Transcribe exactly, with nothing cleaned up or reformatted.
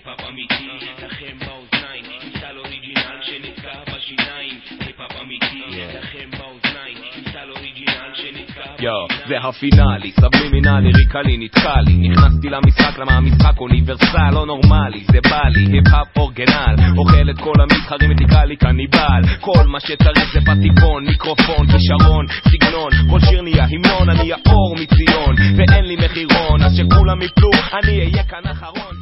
היפ-אפ אמיתי לכם באוזניים, עם סל אוריג'ינל שנתקע בשיניים. היפ-אפ אמיתי לכם באוזניים, עם סל אוריג'ינל שנתקע בשיניים. זה הפינאלי, סבלימינלי, ריקלי, נתקע לי. נכנסתי למשחק, למה המשחק אוניברסל, לא נורמלי, זה בא לי, היפ-אפ אורגנל, אוכל את כל המתחרים, מתיקה לי קניבל. כל מה שצריך זה פטיפון, מיקרופון, כישרון, סגנון, כל שיר נהיה המנון, אני האור מציון, ואין לי מחירון, אז שכולם יפלו, אני אהיה כאן אחרון.